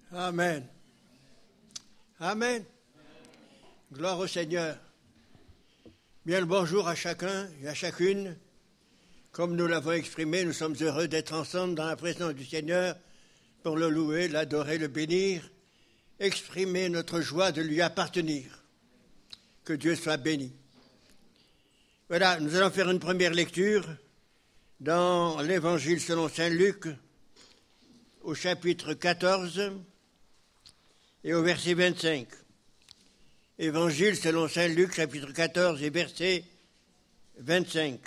Amen. Amen. Gloire au Seigneur. Bien le bonjour à chacun et à chacune. Comme nous l'avons exprimé, nous sommes heureux d'être ensemble dans la présence du Seigneur pour le louer, l'adorer, le bénir, exprimer notre joie de lui appartenir. Que Dieu soit béni. Voilà, nous allons faire une première lecture dans l'Évangile selon saint Luc, au chapitre 14 et au verset 25. Évangile selon saint Luc, chapitre 14 et verset 25.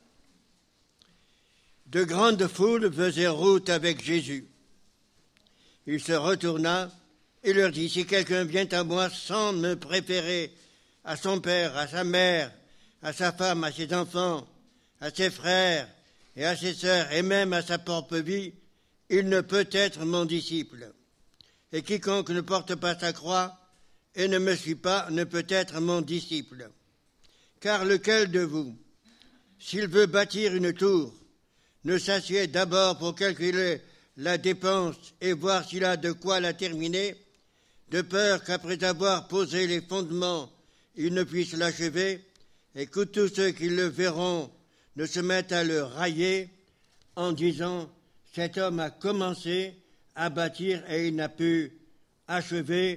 De grandes foules faisaient route avec Jésus. Il se retourna et leur dit, « Si quelqu'un vient à moi sans me préférer à son père, à sa mère, à sa femme, à ses enfants, à ses frères et à ses sœurs, et même à sa propre vie, il ne peut être mon disciple. Et quiconque ne porte pas sa croix et ne me suit pas ne peut être mon disciple. Car lequel de vous, s'il veut bâtir une tour, ne s'assied d'abord pour calculer la dépense et voir s'il a de quoi la terminer, de peur qu'après avoir posé les fondements, il ne puisse l'achever, et que tous ceux qui le verront ne se mettent à le railler en disant « Cet homme a commencé à bâtir et il n'a pu achever. »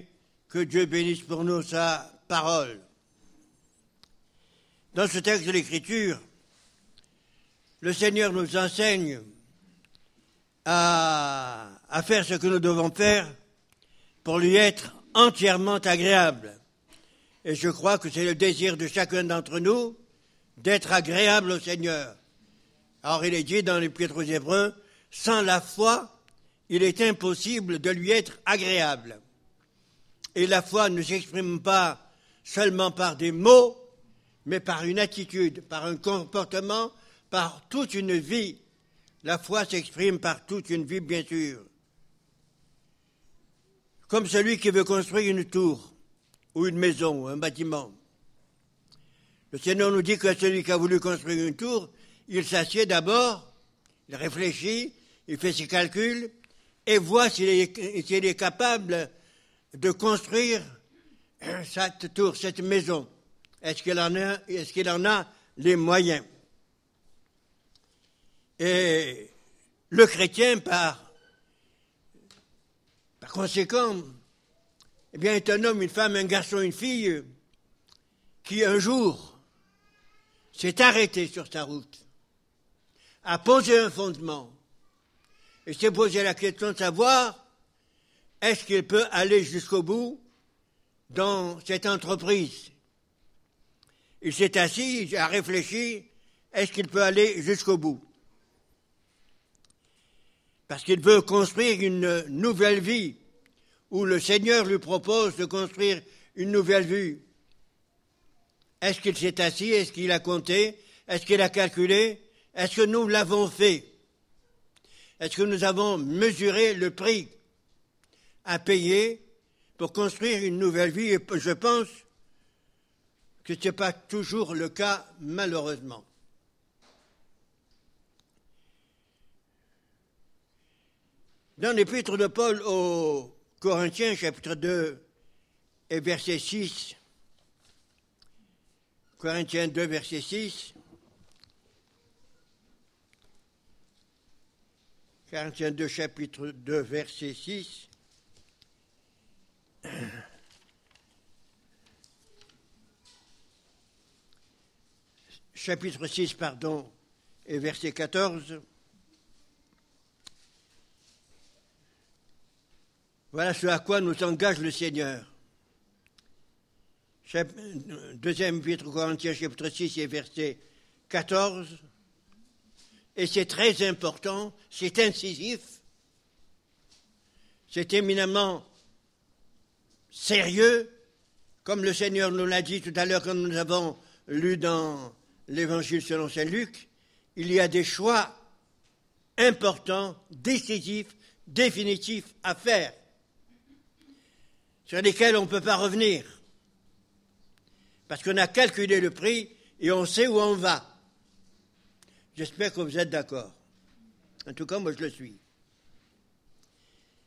Que Dieu bénisse pour nous sa parole. Dans ce texte de l'Écriture, le Seigneur nous enseigne à faire ce que nous devons faire pour lui être entièrement agréable. Et je crois que c'est le désir de chacun d'entre nous d'être agréable au Seigneur. Alors il est dit dans l'Épître aux Hébreux, sans la foi, il est impossible de lui être agréable. Et la foi ne s'exprime pas seulement par des mots, mais par une attitude, par un comportement, par toute une vie. La foi s'exprime par toute une vie, bien sûr. Comme celui qui veut construire une tour, ou une maison, ou un bâtiment. Le Seigneur nous dit que celui qui a voulu construire une tour, il s'assied d'abord, il réfléchit, il fait ses calculs, et voit s'il est capable de construire cette tour, cette maison. Est-ce qu'il en a les moyens? Et le chrétien, par conséquent, eh bien, est un homme, une femme, un garçon, une fille qui un jour s'est arrêté sur sa route, a posé un fondement et s'est posé la question de savoir est-ce qu'il peut aller jusqu'au bout dans cette entreprise? Il s'est assis, il a réfléchi, est-ce qu'il peut aller jusqu'au bout? Parce qu'il veut construire une nouvelle vie, où le Seigneur lui propose de construire une nouvelle vie. Est-ce qu'il s'est assis? Est-ce qu'il a compté? Est-ce qu'il a calculé? Est-ce que nous l'avons fait? Est-ce que nous avons mesuré le prix à payer pour construire une nouvelle vie? Et je pense que ce n'est pas toujours le cas, malheureusement. Dans l'épître de Paul aux Corinthiens, chapitre 2 et verset 6, Corinthiens 2, verset 6, Corinthiens 2, chapitre 2, verset 6, chapitre 6, et verset 14. Voilà ce à quoi nous engage le Seigneur. Deuxième épître aux Corinthiens, chapitre 6 et verset 14. Et c'est très important, c'est incisif, c'est éminemment sérieux, comme le Seigneur nous l'a dit tout à l'heure, comme nous avons lu dans l'Évangile selon saint Luc, il y a des choix importants, décisifs, définitifs à faire, sur lesquels on ne peut pas revenir, parce qu'on a calculé le prix et on sait où on va. J'espère que vous êtes d'accord. En tout cas, moi je le suis.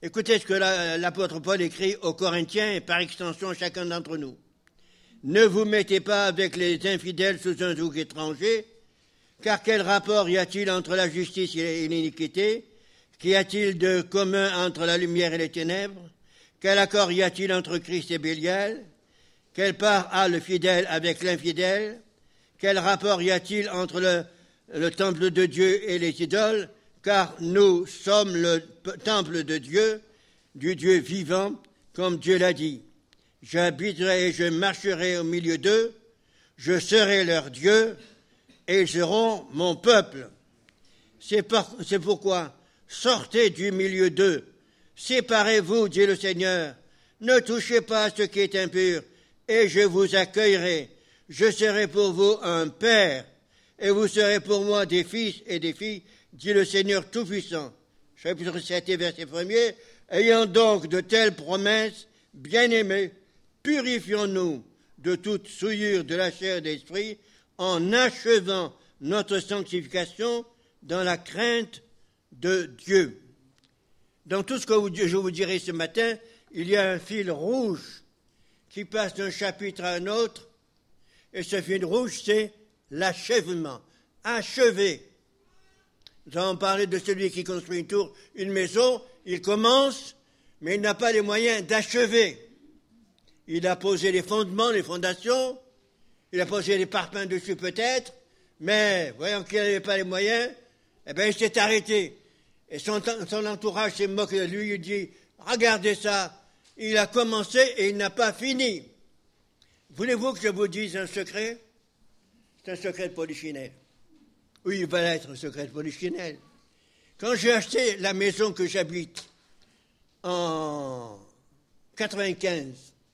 Écoutez ce que l'apôtre Paul écrit aux Corinthiens et par extension à chacun d'entre nous. Ne vous mettez pas avec les infidèles sous un joug étranger, car quel rapport y a-t-il entre la justice et l'iniquité? Qu'y a-t-il de commun entre la lumière et les ténèbres? Quel accord y a-t-il entre Christ et Bélial? Quelle part a le fidèle avec l'infidèle? Quel rapport y a-t-il entre le temple de Dieu et les idoles? Car nous sommes le temple de Dieu, du Dieu vivant, comme Dieu l'a dit. J'habiterai et je marcherai au milieu d'eux, je serai leur Dieu, et ils seront mon peuple. C'est pourquoi, sortez du milieu d'eux, séparez-vous, dit le Seigneur, ne touchez pas à ce qui est impur, et je vous accueillerai. Je serai pour vous un père, et vous serez pour moi des fils et des filles, dit le Seigneur Tout-Puissant. Chapitre 7, verset 1er. Ayant donc de telles promesses, bien-aimés, purifions-nous de toute souillure de la chair et de l'esprit, en achevant notre sanctification dans la crainte de Dieu. Dans tout ce que je vous dirai ce matin, il y a un fil rouge qui passe d'un chapitre à un autre, et ce fil rouge, c'est l'achèvement. Achever. Nous avons parlé de celui qui construit une maison, il commence, mais il n'a pas les moyens d'achever. Il a posé les fondements, les fondations, il a posé les parpaings dessus peut-être, mais voyant qu'il n'avait pas les moyens, eh bien il s'est arrêté. Et son entourage s'est moqué de lui, il dit, regardez ça, il a commencé et il n'a pas fini. Voulez-vous que je vous dise un secret? C'est un secret de polichinelle. Oui, il va être un secret de polichinelle. Quand j'ai acheté la maison que j'habite en 95,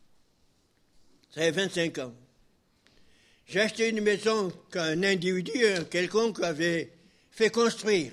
ça fait 25 ans, j'ai acheté une maison qu'un individu, quelconque, avait fait construire.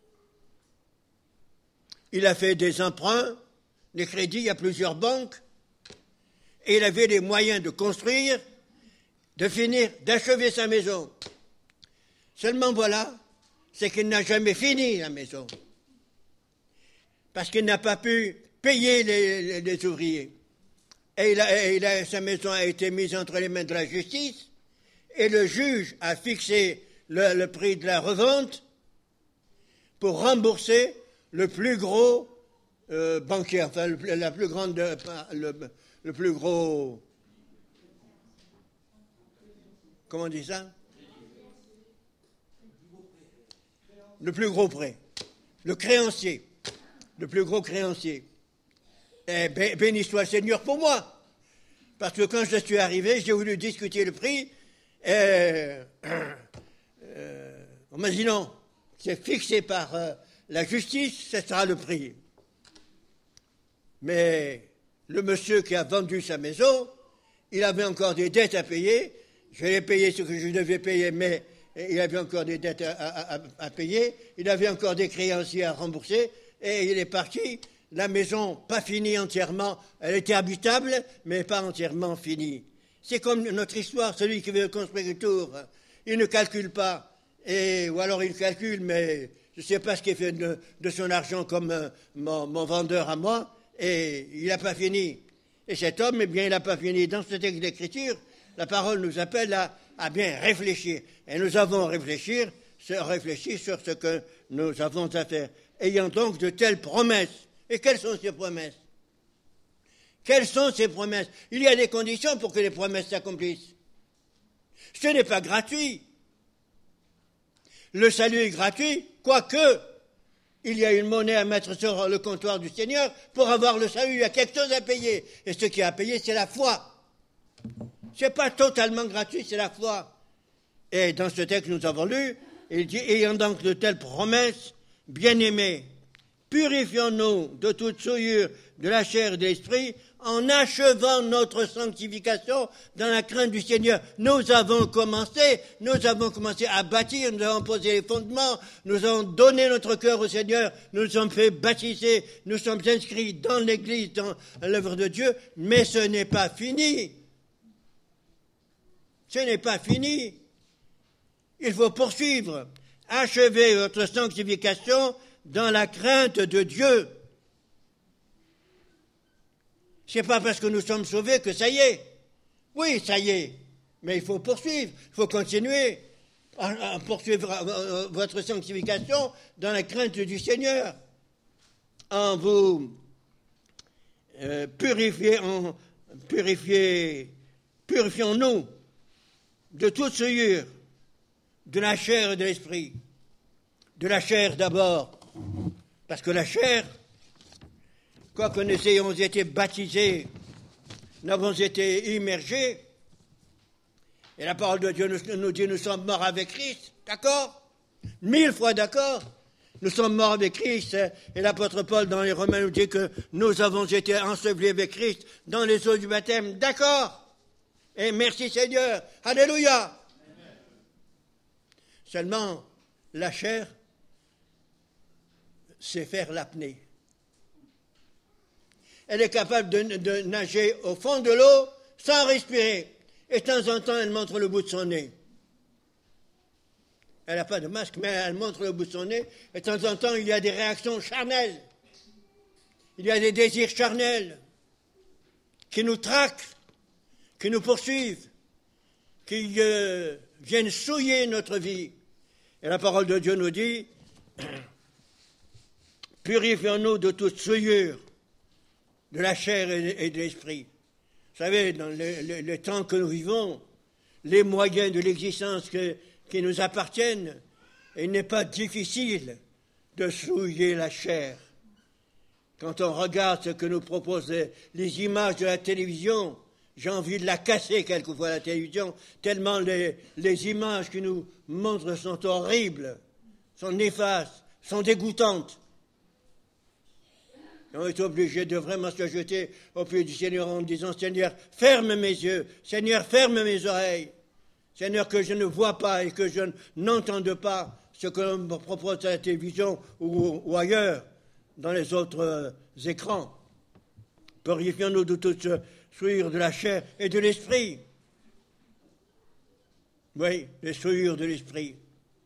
Il a fait des emprunts, des crédits à plusieurs banques, et il avait les moyens de construire, de finir, d'achever sa maison. Seulement voilà, c'est qu'il n'a jamais fini la maison. Parce qu'il n'a pas pu payer les ouvriers. Et sa maison a été mise entre les mains de la justice, et le juge a fixé le prix de la revente pour rembourser le plus gros banquier, enfin la plus grande, le plus gros, comment on dit ça? Le plus gros prêt, le créancier, le plus gros créancier. Et béni soit le Seigneur pour moi, parce que quand je suis arrivé, j'ai voulu discuter le prix, on m'a dit non, c'est fixé par la justice, ce sera le prix. Mais le monsieur qui a vendu sa maison, il avait encore des dettes à payer, je l'ai payé ce que je devais payer, mais il avait encore des dettes à payer, il avait encore des créanciers à rembourser, et il est parti. La maison, pas finie entièrement, elle était habitable, mais pas entièrement finie. C'est comme notre histoire, celui qui veut construire une tour, il ne calcule pas, ou alors il calcule, mais je ne sais pas ce qu'il fait de son argent comme mon vendeur à moi, et il n'a pas fini. Et cet homme, eh bien, il n'a pas fini. Dans ce texte d'écriture, la parole nous appelle à bien réfléchir. Et nous avons réfléchi sur ce que nous avons à faire. Ayant donc de telles promesses. Et quelles sont ces promesses? Quelles sont ces promesses? Il y a des conditions pour que les promesses s'accomplissent. Ce n'est pas gratuit. Le salut est gratuit, quoique il y a une monnaie à mettre sur le comptoir du Seigneur pour avoir le salut. Il y a quelque chose à payer. Et ce qu'il y a à payer, c'est la foi. Ce n'est pas totalement gratuit, c'est la foi. Et dans ce texte que nous avons lu, il dit, ayant donc de telles promesses, bien-aimés, purifions-nous de toute souillure de la chair et de l'esprit, en achevant notre sanctification dans la crainte du Seigneur. Nous avons commencé à bâtir, nous avons posé les fondements, nous avons donné notre cœur au Seigneur, nous nous sommes fait baptiser, nous sommes inscrits dans l'Église, dans l'œuvre de Dieu, mais ce n'est pas fini. Ce n'est pas fini. Il faut poursuivre, achever votre sanctification dans la crainte de Dieu. C'est pas parce que nous sommes sauvés que ça y est. Oui, ça y est. Mais il faut poursuivre, il faut continuer à poursuivre votre sanctification dans la crainte du Seigneur. En vous purifions-nous de toute souillure, de la chair et de l'esprit. De la chair d'abord, parce que la chair, quoique nous ayons été baptisés, nous avons été immergés, et la parole de Dieu nous dit nous sommes morts avec Christ, d'accord? 1000 fois d'accord. Nous sommes morts avec Christ, et l'apôtre Paul dans les Romains nous dit que nous avons été ensevelis avec Christ dans les eaux du baptême, d'accord? Et merci Seigneur, alléluia. Amen. Seulement, la chair, c'est faire l'apnée. Elle est capable de nager au fond de l'eau sans respirer. Et de temps en temps, elle montre le bout de son nez. Elle n'a pas de masque, mais elle montre le bout de son nez. Et de temps en temps, il y a des réactions charnelles. Il y a des désirs charnels qui nous traquent, qui nous poursuivent, qui viennent souiller notre vie. Et la parole de Dieu nous dit, purifions-nous de toute souillure, de la chair et de l'esprit. Vous savez, dans le temps que nous vivons, les moyens de l'existence qui nous appartiennent, il n'est pas difficile de souiller la chair. Quand on regarde ce que nous proposent les images de la télévision, j'ai envie de la casser quelquefois la télévision, tellement les images qui nous montrent sont horribles, sont néfastes, sont dégoûtantes. Et on est obligé de vraiment se jeter au pied du Seigneur en disant « Seigneur, ferme mes yeux, Seigneur, ferme mes oreilles, Seigneur, que je ne vois pas et que je n'entende pas ce que l'on me propose à la télévision ou ailleurs, dans les autres écrans. Purifions-nous de toute souillure de la chair et de l'esprit. » Oui, les souillures de l'esprit.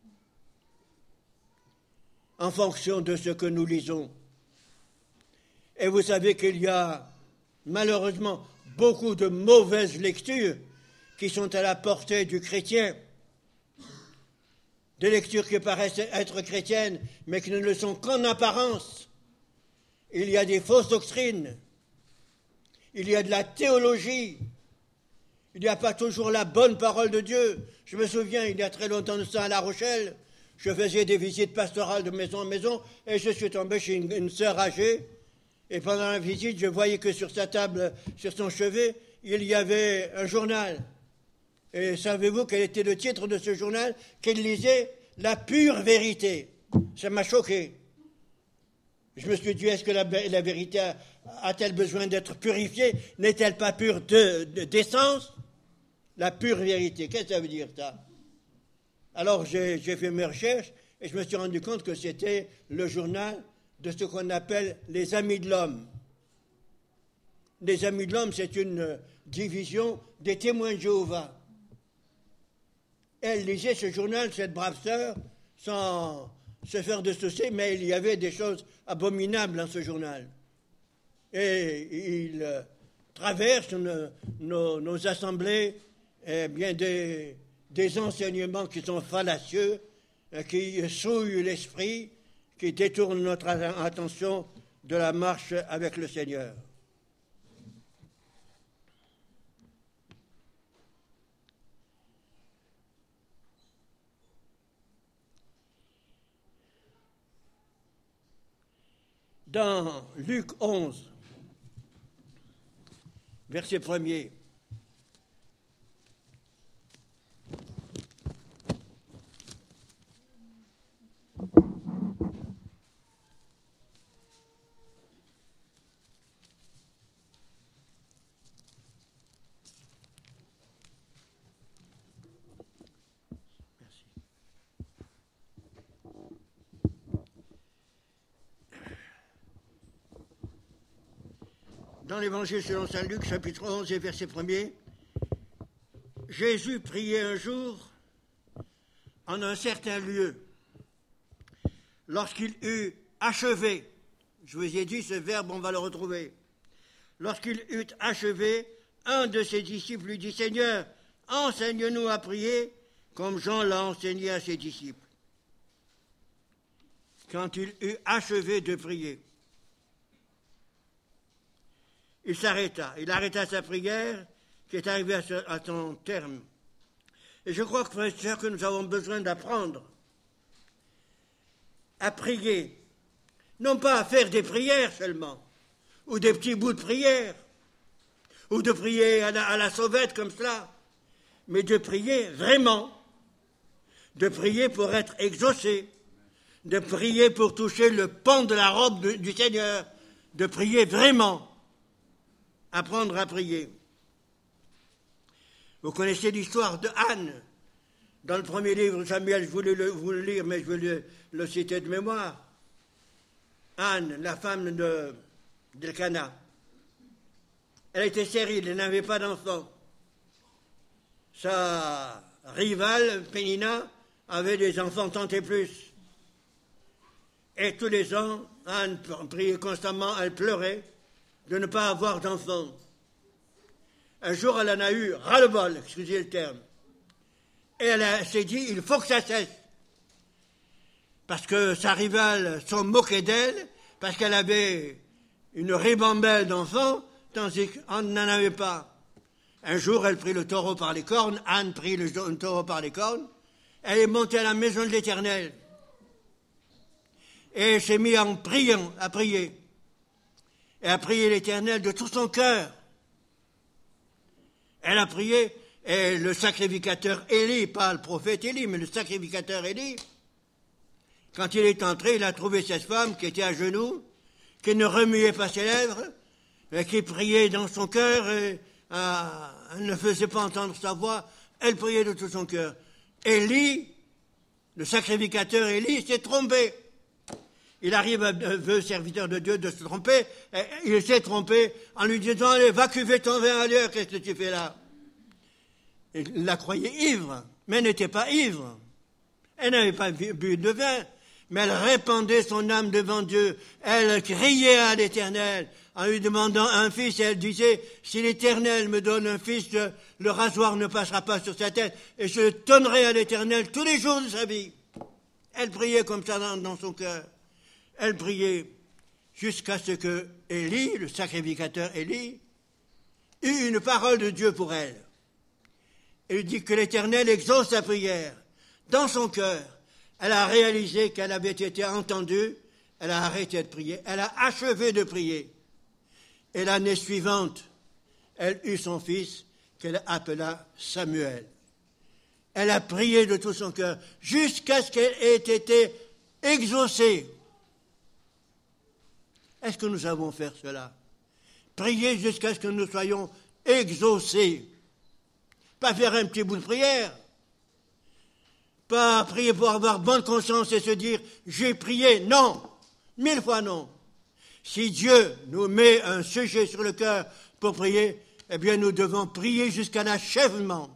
En fonction de ce que nous lisons. Et vous savez qu'il y a malheureusement beaucoup de mauvaises lectures qui sont à la portée du chrétien. Des lectures qui paraissent être chrétiennes, mais qui ne le sont qu'en apparence. Il y a des fausses doctrines. Il y a de la théologie. Il n'y a pas toujours la bonne parole de Dieu. Je me souviens, il y a très longtemps de ça à La Rochelle, je faisais des visites pastorales de maison en maison et je suis tombé chez une sœur âgée. Et pendant la visite, je voyais que sur sa table, sur son chevet, il y avait un journal. Et savez-vous quel était le titre de ce journal qu'elle lisait? La pure vérité. Ça m'a choqué. Je me suis dit, est-ce que la vérité a-t-elle besoin d'être purifiée? N'est-elle pas pure d'essence? La pure vérité, qu'est-ce que ça veut dire ça? Alors j'ai fait mes recherches et je me suis rendu compte que c'était le journal de ce qu'on appelle les Amis de l'Homme. Les Amis de l'Homme, c'est une division des Témoins de Jéhovah. Elle lisait ce journal, cette brave sœur, sans se faire de soucis, mais il y avait des choses abominables dans ce journal. Et il traverse nos assemblées bien des enseignements qui sont fallacieux, qui souillent l'esprit, qui détournent notre attention de la marche avec le Seigneur. Dans Luc 11, verset 1er, dans l'Évangile selon saint Luc, chapitre 11 et verset 1er, Jésus priait un jour en un certain lieu. Lorsqu'il eut achevé, je vous ai dit ce verbe, on va le retrouver. lorsqu'il eut achevé, un de ses disciples lui dit, « Seigneur, enseigne-nous à prier, comme Jean l'a enseigné à ses disciples. » Quand il eut achevé de prier, il s'arrêta. Il arrêta sa prière qui est arrivée à son terme. Et je crois, frères et sœurs, que nous avons besoin d'apprendre à prier, non pas à faire des prières seulement, ou des petits bouts de prière, ou de prier à la sauvette comme cela, mais de prier vraiment, de prier pour être exaucé, de prier pour toucher le pan de la robe du Seigneur, de prier vraiment, apprendre à prier. Vous connaissez l'histoire de Anne, dans le premier livre de Samuel, je voulais vous le lire, mais je vais le citer de mémoire. Anne, la femme d'Elkana, elle était stérile, elle n'avait pas d'enfant. Sa rivale, Pénina, avait des enfants tant et plus. Et tous les ans, Anne priait constamment, elle pleurait de ne pas avoir d'enfants. Un jour, elle en a eu ras-le-bol, excusez le terme. Et elle s'est dit, il faut que ça cesse. Parce que sa rivale s'en moquait d'elle, parce qu'elle avait une ribambelle d'enfants, tandis qu'Anne n'en avait pas. Un jour, elle prit le taureau par les cornes, Anne prit le taureau par les cornes, elle est montée à la maison de l'Éternel. Et elle s'est mise en priant, à prier. Et à prier l'Éternel de tout son cœur. Elle a prié, et le sacrificateur Élie, pas le prophète Élie, mais le sacrificateur Élie, quand il est entré, il a trouvé cette femme qui était à genoux, qui ne remuait pas ses lèvres, et qui priait dans son cœur, et elle ne faisait pas entendre sa voix, elle priait de tout son cœur. Élie, le sacrificateur Élie, s'est trompé. Il arrive à un serviteur de Dieu de se tromper, et il s'est trompé en lui disant, allez, va cuver ton vin ailleurs, qu'est-ce que tu fais là? Il la croyait ivre, mais elle n'était pas ivre. Elle n'avait pas bu de vin, mais elle répandait son âme devant Dieu. Elle criait à l'Éternel en lui demandant un fils, et elle disait, si l'Éternel me donne un fils, le rasoir ne passera pas sur sa tête, et je le donnerai à l'Éternel tous les jours de sa vie. Elle priait comme ça dans son cœur. Elle priait jusqu'à ce que Élie, le sacrificateur Élie, eut une parole de Dieu pour elle. Elle dit que l'Éternel exauce sa prière. Dans son cœur, elle a réalisé qu'elle avait été entendue, elle a arrêté de prier, elle a achevé de prier. Et l'année suivante, elle eut son fils qu'elle appela Samuel. Elle a prié de tout son cœur jusqu'à ce qu'elle ait été exaucée. Est-ce que nous savons faire cela? Prier jusqu'à ce que nous soyons exaucés. Pas faire un petit bout de prière. Pas prier pour avoir bonne conscience et se dire « j'ai prié ». Non, 1000 fois non. Si Dieu nous met un sujet sur le cœur pour prier, eh bien nous devons prier jusqu'à l'achèvement.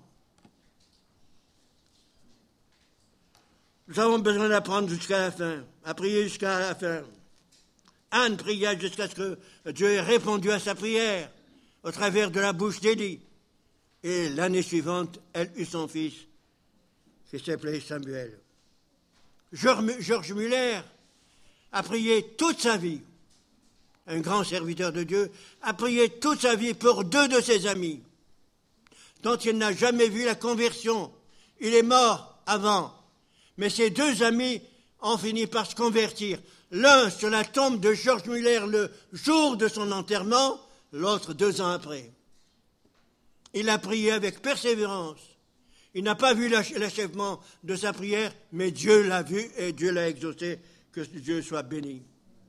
Nous avons besoin d'apprendre jusqu'à la fin, à prier jusqu'à la fin. Anne pria jusqu'à ce que Dieu ait répondu à sa prière au travers de la bouche d'Élie. Et l'année suivante, elle eut son fils, qui s'appelait Samuel. Georges Muller a prié toute sa vie, un grand serviteur de Dieu, a prié toute sa vie pour 2 de ses amis, dont il n'a jamais vu la conversion. Il est mort avant, mais ces 2 amis ont fini par se convertir. L'un sur la tombe de Georges Muller le jour de son enterrement, l'autre 2 ans après. Il a prié avec persévérance. Il n'a pas vu l'achèvement de sa prière, mais Dieu l'a vu et Dieu l'a exaucé. Que Dieu soit béni.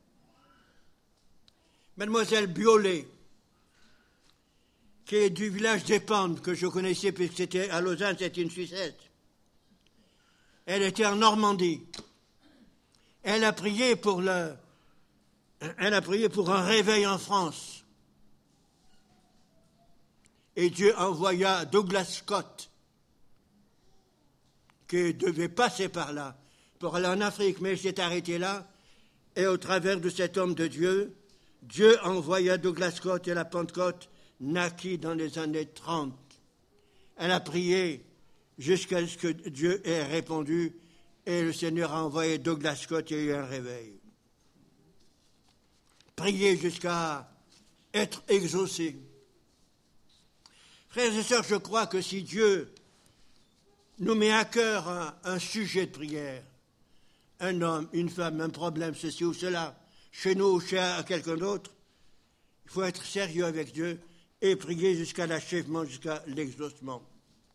Mademoiselle Biolay, qui est du village d'Épandes, que je connaissais puisque c'était à Lausanne, c'était une Suissette. Elle était en Normandie. Elle a prié pour un réveil en France. Et Dieu envoya Douglas Scott, qui devait passer par là, pour aller en Afrique, mais il s'est arrêté là, et au travers de cet homme de Dieu, Dieu envoya Douglas Scott et la Pentecôte naquit dans les années 30. Elle a prié jusqu'à ce que Dieu ait répondu et le Seigneur a envoyé Douglas Scott et il y a eu un réveil. Prier jusqu'à être exaucé. Frères et sœurs, je crois que si Dieu nous met à cœur un sujet de prière, un homme, une femme, un problème, ceci ou cela, chez nous ou chez quelqu'un d'autre, il faut être sérieux avec Dieu et prier jusqu'à l'achèvement, jusqu'à l'exaucement.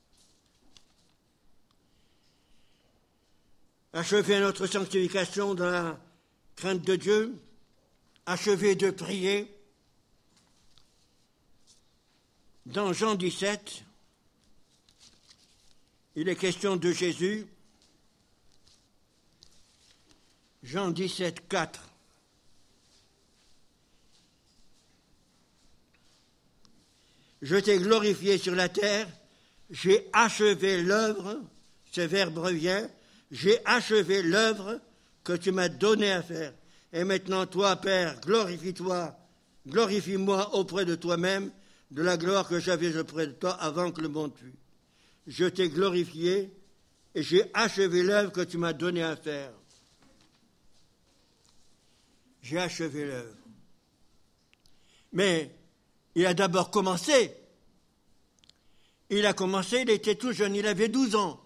Achever notre sanctification dans la crainte de Dieu, achever de prier. Dans Jean 17, il est question de Jésus. Jean 17, 4. Je t'ai glorifié sur la terre, j'ai achevé l'œuvre, ce verbe revient, j'ai achevé l'œuvre que tu m'as donnée à faire. Et maintenant, toi, Père, glorifie-moi auprès de toi-même, de la gloire que j'avais auprès de toi avant que le monde fût. Je t'ai glorifié et j'ai achevé l'œuvre que tu m'as donnée à faire. J'ai achevé l'œuvre. Mais il a d'abord commencé. Il était tout jeune, il avait 12 ans.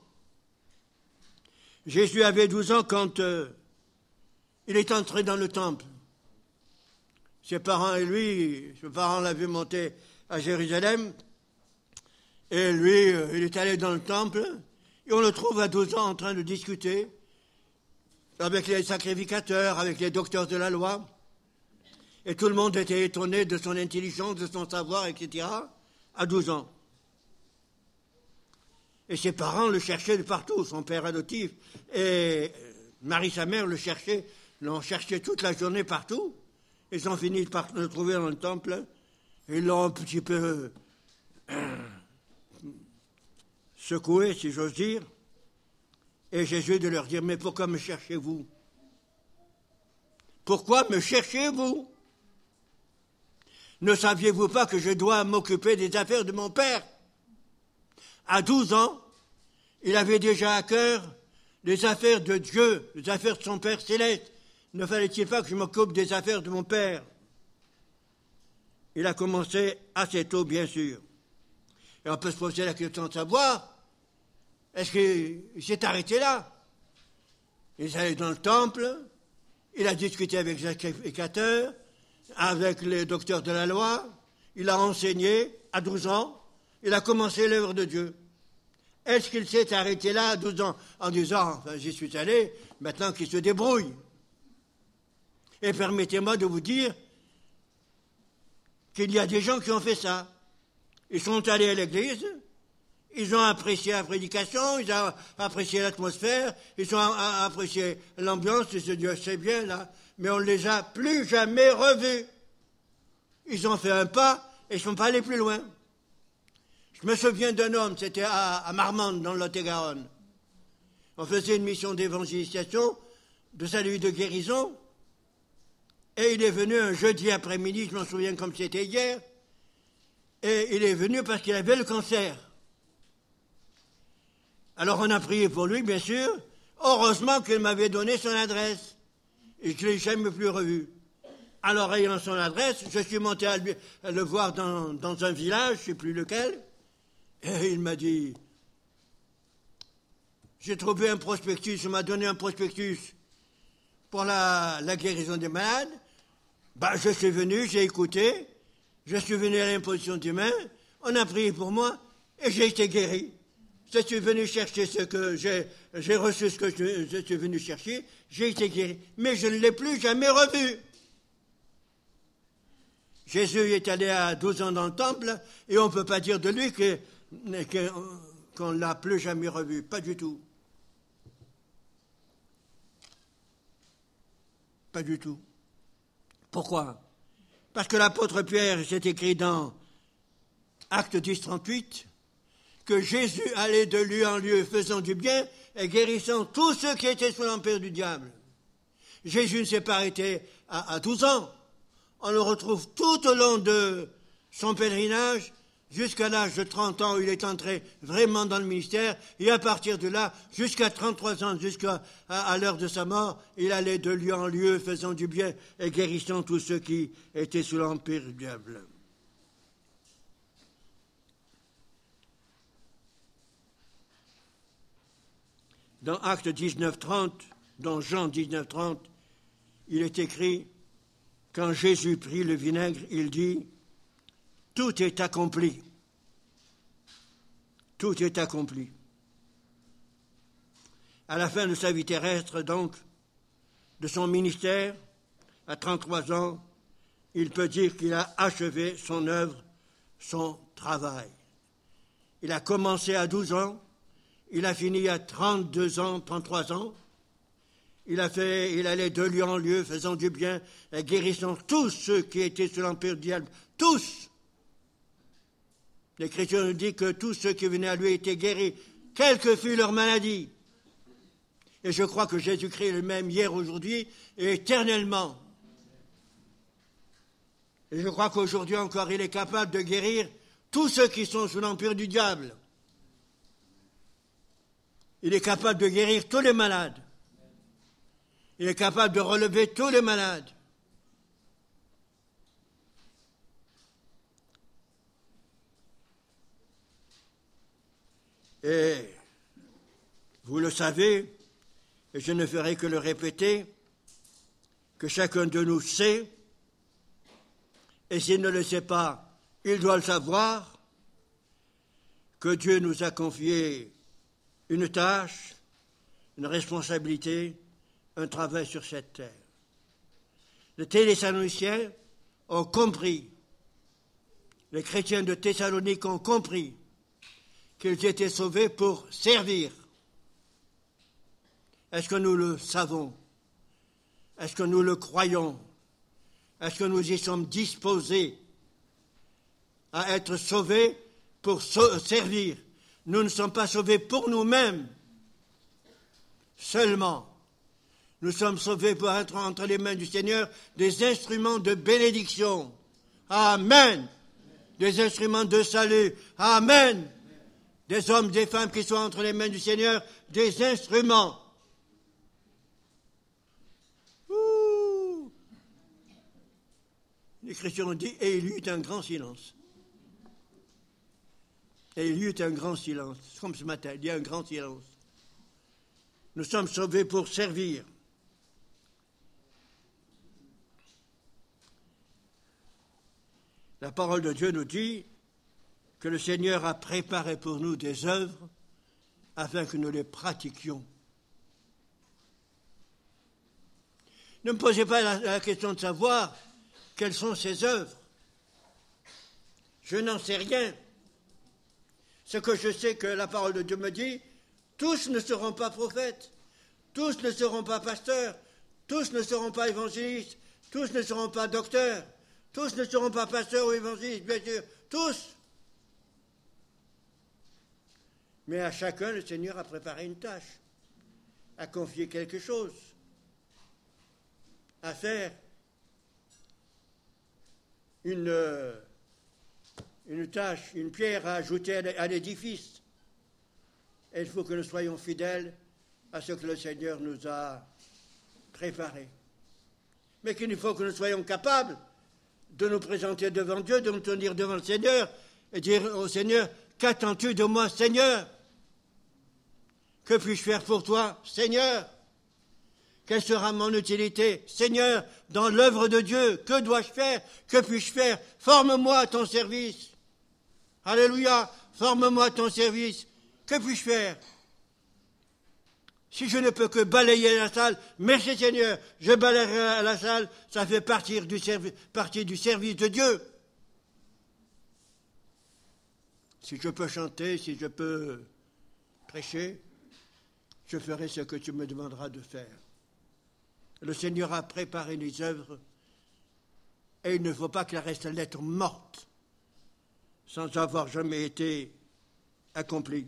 Jésus avait 12 ans quand il est entré dans le temple. Ses parents l'avaient monté à Jérusalem, et lui, il est allé dans le temple, et on le trouve à 12 ans en train de discuter avec les sacrificateurs, avec les docteurs de la loi, et tout le monde était étonné de son intelligence, de son savoir, etc., à 12 ans. Et ses parents le cherchaient de partout, son père adoptif, et Marie, sa mère, l'ont cherché toute la journée partout. Ils ont fini par le trouver dans le temple. Ils l'ont un petit peu secoué, si j'ose dire. Et Jésus de leur dire, mais pourquoi me cherchez-vous? Pourquoi me cherchez-vous? Ne saviez-vous pas que je dois m'occuper des affaires de mon père? À 12 ans, il avait déjà à cœur les affaires de Dieu, les affaires de son Père céleste. Ne fallait-il pas que je m'occupe des affaires de mon père? Il a commencé assez tôt, bien sûr. Et on peut se poser la question de savoir, est-ce qu'il s'est arrêté là? Il est allé dans le temple, il a discuté avec les sacrificateurs, avec les docteurs de la loi, il a enseigné à 12 ans, il a commencé l'œuvre de Dieu. Est-ce qu'il s'est arrêté là à 12 ans en disant, enfin, j'y suis allé, maintenant qu'il se débrouille? Et permettez-moi de vous dire qu'il y a des gens qui ont fait ça. Ils sont allés à l'église, ils ont apprécié la prédication, ils ont apprécié l'atmosphère, ils ont apprécié l'ambiance, ils se disent, c'est bien là, mais on ne les a plus jamais revus. Ils ont fait un pas et ils ne sont pas allés plus loin. Je me souviens d'un homme, c'était à Marmande, dans le Lot-et-Garonne. On faisait une mission d'évangélisation, de salut de guérison, et il est venu un jeudi après-midi, je m'en souviens comme c'était hier, et il est venu parce qu'il avait le cancer. Alors on a prié pour lui, bien sûr. Heureusement qu'il m'avait donné son adresse, et je ne l'ai jamais plus revu. Alors ayant son adresse, je suis monté à le voir dans un village, je ne sais plus lequel, et il m'a dit, j'ai trouvé un prospectus, il m'a donné un prospectus pour la guérison des malades. Je suis venu, j'ai écouté, je suis venu à l'imposition des mains, on a prié pour moi et j'ai été guéri. Je suis venu chercher ce que j'ai reçu, ce que je suis venu chercher, j'ai été guéri. Mais je ne l'ai plus jamais revu. Jésus est allé à 12 ans dans le temple et on ne peut pas dire de lui qu'on ne l'a plus jamais revu. Pas du tout. Pas du tout. Pourquoi? Parce que l'apôtre Pierre, c'est écrit dans Actes 10, 38, que Jésus allait de lieu en lieu faisant du bien et guérissant tous ceux qui étaient sous l'empire du diable. Jésus ne s'est pas arrêté à 12 ans. On le retrouve tout au long de son pèlerinage, jusqu'à l'âge de 30 ans où il est entré vraiment dans le ministère, et à partir de là, jusqu'à 33 ans, jusqu'à l'heure de sa mort, il allait de lieu en lieu, faisant du bien et guérissant tous ceux qui étaient sous l'empire du diable. Dans Actes 19:30, dans Jean 19:30, il est écrit, quand Jésus prit le vinaigre, il dit, « Tout est accompli. Tout est accompli. » À la fin de sa vie terrestre, donc, de son ministère, à 33 ans, il peut dire qu'il a achevé son œuvre, son travail. Il a commencé à 12 ans, il a fini à 32 ans, 33 ans. Il allait de lieu en lieu, faisant du bien, et guérissant tous ceux qui étaient sous l'empire du diable. Tous! L'Écriture nous dit que tous ceux qui venaient à lui étaient guéris, quelle que fût leur maladie. Et je crois que Jésus-Christ est le même hier, aujourd'hui et éternellement. Et je crois qu'aujourd'hui encore, il est capable de guérir tous ceux qui sont sous l'empire du diable. Il est capable de guérir tous les malades. Il est capable de relever tous les malades. Et vous le savez, et je ne ferai que le répéter, que chacun de nous sait, et s'il ne le sait pas, il doit le savoir, que Dieu nous a confié une tâche, une responsabilité, un travail sur cette terre. Les Thessaloniciens ont compris, les chrétiens de Thessalonique ont compris qu'ils étaient sauvés pour servir. Est-ce que nous le savons? Est-ce que nous le croyons? Est-ce que nous y sommes disposés à être sauvés pour servir? Nous ne sommes pas sauvés pour nous-mêmes seulement. Nous sommes sauvés pour être entre les mains du Seigneur des instruments de bénédiction. Amen. Des instruments de salut. Amen. Des hommes, des femmes qui sont entre les mains du Seigneur, des instruments. L'Écriture nous dit, et il y eut un grand silence. Et il y eut un grand silence. Comme ce matin, il y a un grand silence. Nous sommes sauvés pour servir. La parole de Dieu nous dit que le Seigneur a préparé pour nous des œuvres afin que nous les pratiquions. Ne me posez pas la question de savoir quelles sont ces œuvres. Je n'en sais rien. Ce que je sais que la parole de Dieu me dit, tous ne seront pas prophètes, tous ne seront pas pasteurs, tous ne seront pas évangélistes, tous ne seront pas docteurs, tous ne seront pas pasteurs ou évangélistes, bien sûr, tous. Mais à chacun, le Seigneur a préparé une tâche, a confié quelque chose à faire, une tâche, une pierre à ajouter à l'édifice. Et il faut que nous soyons fidèles à ce que le Seigneur nous a préparé. Mais qu'il faut que nous soyons capables de nous présenter devant Dieu, de nous tenir devant le Seigneur et dire au Seigneur, qu'attends-tu de moi, Seigneur? Que puis-je faire pour toi, Seigneur? Quelle sera mon utilité, Seigneur, dans l'œuvre de Dieu? Que dois-je faire? Que puis-je faire? Forme-moi à ton service. Alléluia, forme-moi à ton service. Que puis-je faire? Si je ne peux que balayer la salle, merci Seigneur, je balayerai la salle, ça fait partie du service de Dieu. Si je peux chanter, si je peux prêcher, je ferai ce que tu me demanderas de faire. Le Seigneur a préparé les œuvres et il ne faut pas qu'elles restent lettres mortes sans avoir jamais été accomplies.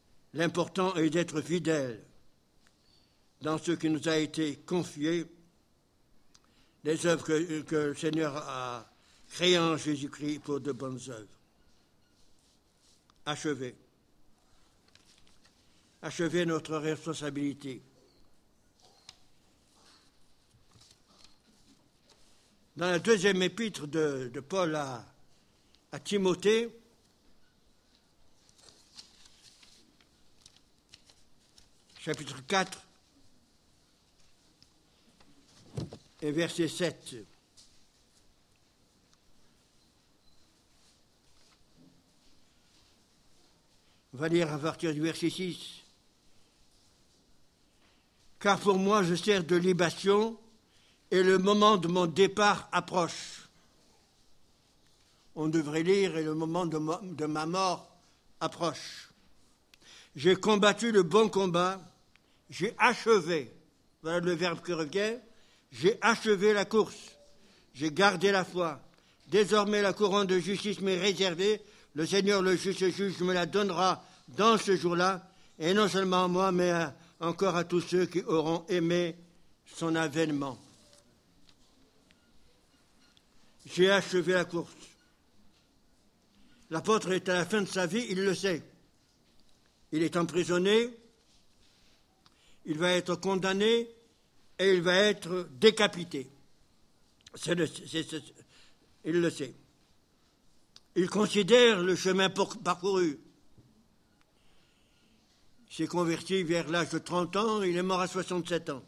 L'important est d'être fidèle dans ce qui nous a été confié les œuvres que le Seigneur a créées en Jésus-Christ pour de bonnes œuvres. Achever. Achever notre responsabilité. Dans la deuxième épître de Paul à Timothée, chapitre 4 et verset 7. On va lire à partir du verset 6. Car pour moi je sers de libation et le moment de mon départ approche. On devrait lire et le moment de ma mort approche. J'ai combattu le bon combat, j'ai achevé, voilà le verbe qui revient, j'ai achevé la course, j'ai gardé la foi. Désormais la couronne de justice m'est réservée, le Seigneur le juste juge me la donnera dans ce jour-là, et non seulement à moi, mais encore à tous ceux qui auront aimé son avènement. J'ai achevé la course. L'apôtre est à la fin de sa vie, il le sait. Il est emprisonné, il va être condamné et il va être décapité. Il le sait. Il considère le chemin parcouru. Il s'est converti vers l'âge de 30 ans, il est mort à 67 ans.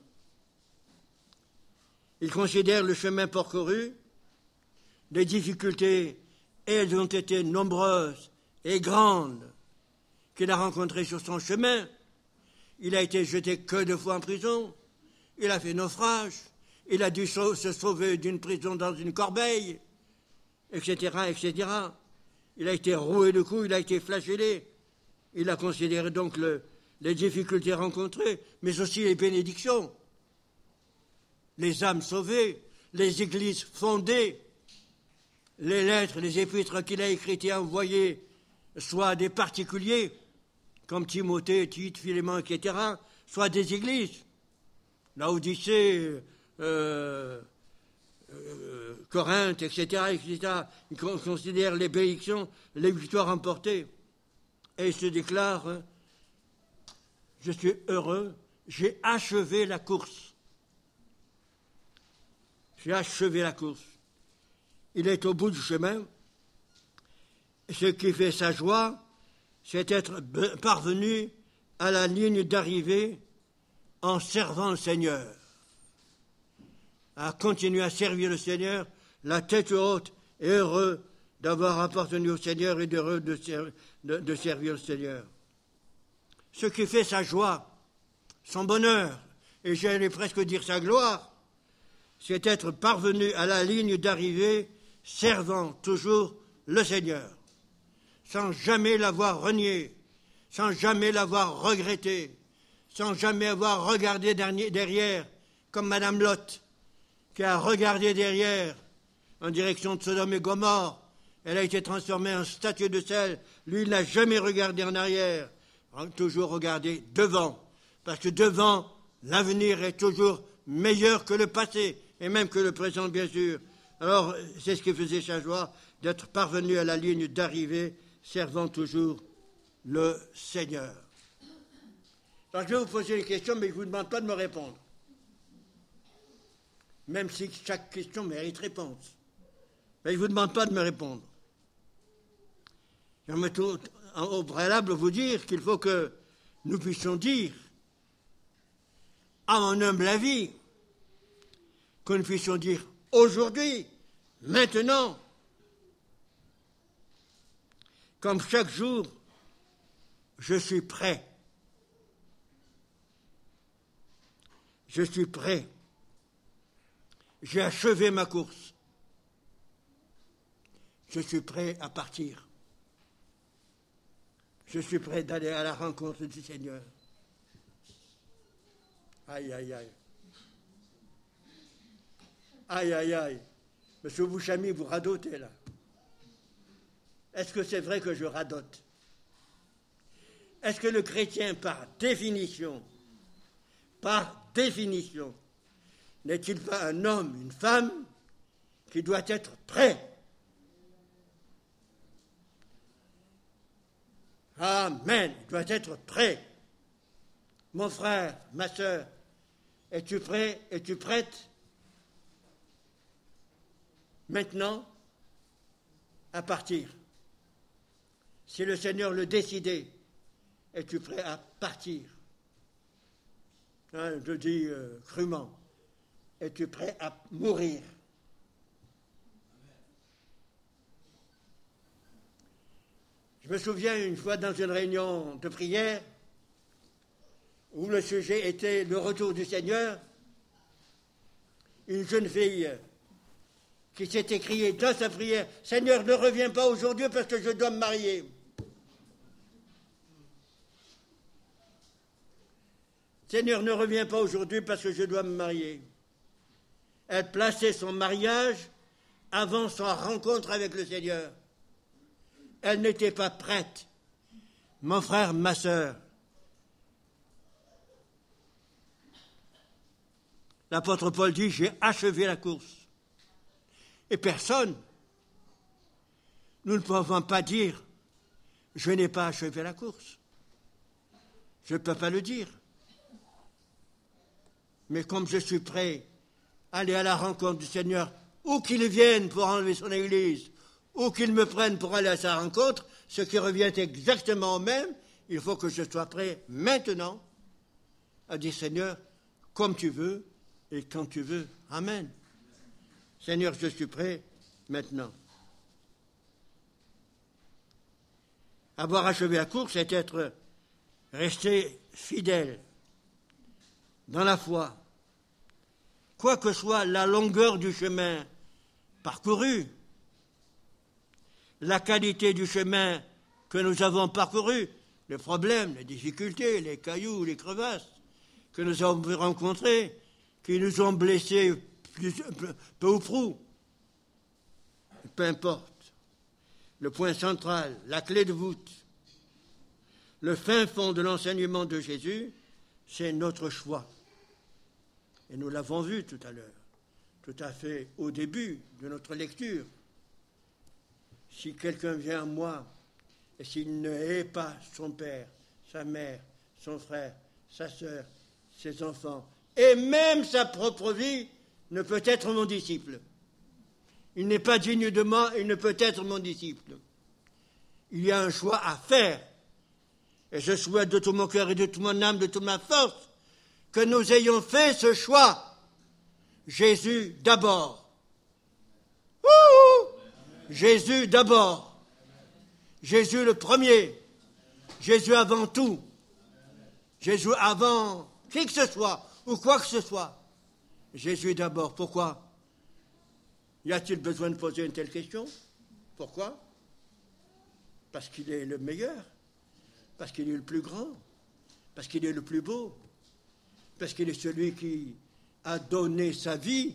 Il considère le chemin parcouru, les difficultés, elles ont été nombreuses et grandes qu'il a rencontrées sur son chemin. Il a été jeté que 2 fois en prison, il a fait naufrage, il a dû se sauver d'une prison dans une corbeille, etc., etc. Il a été roué de coups, il a été flagellé. Il a considéré donc les difficultés rencontrées, mais aussi les bénédictions, les âmes sauvées, les églises fondées, les lettres, les épîtres qu'il a écrites et envoyées, soit à des particuliers, comme Timothée, Tite, Philémon, etc., soit des églises, Laodicée, Corinthe, etc., etc. Il considère les bénédictions, les victoires remportées. Et il se déclare, je suis heureux, j'ai achevé la course. J'ai achevé la course. Il est au bout du chemin. Ce qui fait sa joie, c'est être parvenu à la ligne d'arrivée en servant le Seigneur. À continuer à servir le Seigneur, la tête haute et heureux d'avoir appartenu au Seigneur et heureux de servir le Seigneur. Ce qui fait sa joie, son bonheur, et j'allais presque dire sa gloire, c'est être parvenu à la ligne d'arrivée servant toujours le Seigneur, sans jamais l'avoir renié, sans jamais l'avoir regretté, sans jamais avoir regardé derrière, comme Madame Lot, qui a regardé derrière en direction de Sodome et Gomorrhe. Elle a été transformée en statue de sel. Lui, il n'a jamais regardé en arrière, toujours regardé devant, parce que devant, l'avenir est toujours meilleur que le passé, et même que le présent, bien sûr. Alors, c'est ce qui faisait sa joie, d'être parvenu à la ligne d'arrivée, servant toujours le Seigneur. Alors, je vais vous poser une question, mais je ne vous demande pas de me répondre. Même si chaque question mérite réponse. Mais je ne vous demande pas de me répondre. J'aimerais tout au préalable vous dire qu'il faut que nous puissions dire, à mon humble avis, que nous puissions dire aujourd'hui, maintenant, comme chaque jour, je suis prêt. Je suis prêt. J'ai achevé ma course. Je suis prêt à partir. Je suis prêt d'aller à la rencontre du Seigneur. Aïe, aïe, aïe. Aïe, aïe, aïe. Monsieur Bouchami, vous radotez là. Est-ce que c'est vrai que je radote? Est-ce que le chrétien, par définition, N'est-il pas un homme, une femme qui doit être prêt? Amen, il doit être prêt. Mon frère, ma sœur, es-tu prêt? Es-tu prête? Maintenant, à partir. Si le Seigneur le décidait, es-tu prêt à partir? Je dis crûment, es-tu prêt à mourir? Je me souviens une fois dans une réunion de prière où le sujet était le retour du Seigneur, une jeune fille qui s'est écriée dans sa prière, « Seigneur, ne reviens pas aujourd'hui parce que je dois me marier. » Seigneur, ne reviens pas aujourd'hui parce que je dois me marier. Elle plaçait son mariage avant sa rencontre avec le Seigneur. Elle n'était pas prête. Mon frère, ma sœur, l'apôtre Paul dit, j'ai achevé la course. Et personne, nous ne pouvons pas dire, je n'ai pas achevé la course. Je ne peux pas le dire. Mais comme je suis prêt à aller à la rencontre du Seigneur, où qu'il vienne pour enlever son Église, ou qu'il me prenne pour aller à sa rencontre, ce qui revient exactement au même, il faut que je sois prêt maintenant à dire, Seigneur, comme tu veux et quand tu veux. Amen. Seigneur, je suis prêt maintenant. Avoir achevé la course, c'est être resté fidèle dans la foi. Quoi que soit la longueur du chemin parcouru, la qualité du chemin que nous avons parcouru, les problèmes, les difficultés, les cailloux, les crevasses que nous avons rencontrés, qui nous ont blessés peu ou prou, peu importe. Le point central, la clé de voûte, le fin fond de l'enseignement de Jésus, c'est notre choix. Et nous l'avons vu tout à l'heure, tout à fait au début de notre lecture. Si quelqu'un vient à moi, et s'il ne hait pas son père, sa mère, son frère, sa sœur, ses enfants, et même sa propre vie, ne peut être mon disciple. Il n'est pas digne de moi, il ne peut être mon disciple. Il y a un choix à faire. Et je souhaite de tout mon cœur et de toute mon âme, de toute ma force, que nous ayons fait ce choix. Jésus d'abord. Jésus d'abord. Jésus le premier. Jésus avant tout. Jésus avant qui que ce soit ou quoi que ce soit. Jésus d'abord. Pourquoi? Y a-t-il besoin de poser une telle question? Pourquoi? Parce qu'il est le meilleur. Parce qu'il est le plus grand. Parce qu'il est le plus beau. Parce qu'il est celui qui a donné sa vie.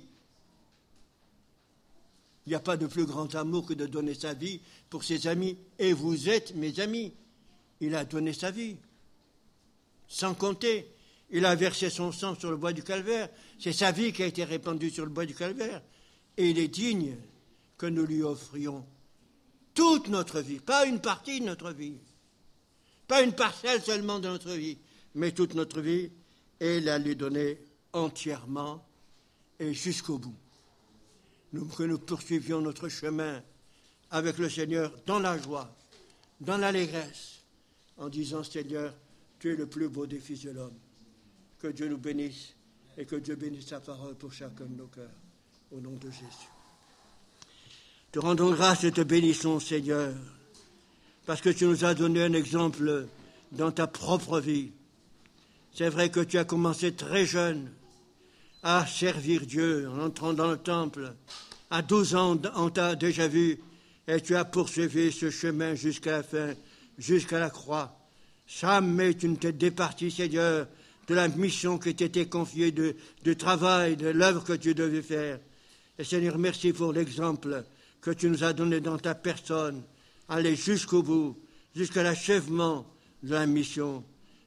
Il n'y a pas de plus grand amour que de donner sa vie pour ses amis. Et vous êtes mes amis. Il a donné sa vie. Sans compter. Il a versé son sang sur le bois du calvaire. C'est sa vie qui a été répandue sur le bois du calvaire. Et il est digne que nous lui offrions toute notre vie. Pas une partie de notre vie. Pas une parcelle seulement de notre vie. Mais toute notre vie. Et la lui donner entièrement et jusqu'au bout. Que nous poursuivions notre chemin avec le Seigneur dans la joie, dans l'allégresse, en disant, Seigneur, tu es le plus beau des fils de l'homme. Que Dieu nous bénisse et que Dieu bénisse sa parole pour chacun de nos cœurs. Au nom de Jésus. Te rendons grâce et te bénissons, Seigneur, parce que tu nous as donné un exemple dans ta propre vie. C'est vrai que tu as commencé très jeune à servir Dieu en entrant dans le temple. À 12 ans, on t'a déjà vu et tu as poursuivi ce chemin jusqu'à la fin, jusqu'à la croix. Jamais tu ne t'es départi, Seigneur, de la mission qui t'était confiée, du travail, de l'œuvre que tu devais faire. Et Seigneur, merci pour l'exemple que tu nous as donné dans ta personne. Aller jusqu'au bout, jusqu'à l'achèvement de la mission.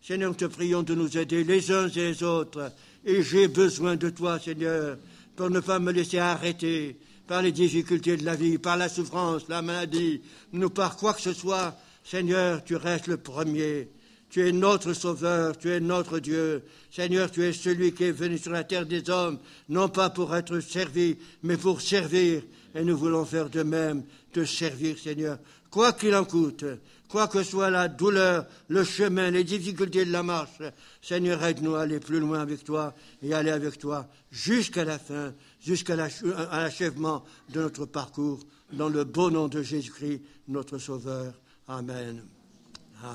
Seigneur, nous te prions de nous aider les uns et les autres. Et j'ai besoin de toi, Seigneur, pour ne pas me laisser arrêter par les difficultés de la vie, par la souffrance, la maladie, ou par quoi que ce soit. Seigneur, tu restes le premier. Tu es notre Sauveur, tu es notre Dieu. Seigneur, tu es celui qui est venu sur la terre des hommes, non pas pour être servi, mais pour servir. Et nous voulons faire de même, te servir, Seigneur. Quoi qu'il en coûte, quoi que soit la douleur, le chemin, les difficultés de la marche, Seigneur, aide-nous à aller plus loin avec toi et aller avec toi jusqu'à la fin, jusqu'à l'achèvement de notre parcours, dans le beau nom de Jésus-Christ, notre Sauveur. Amen.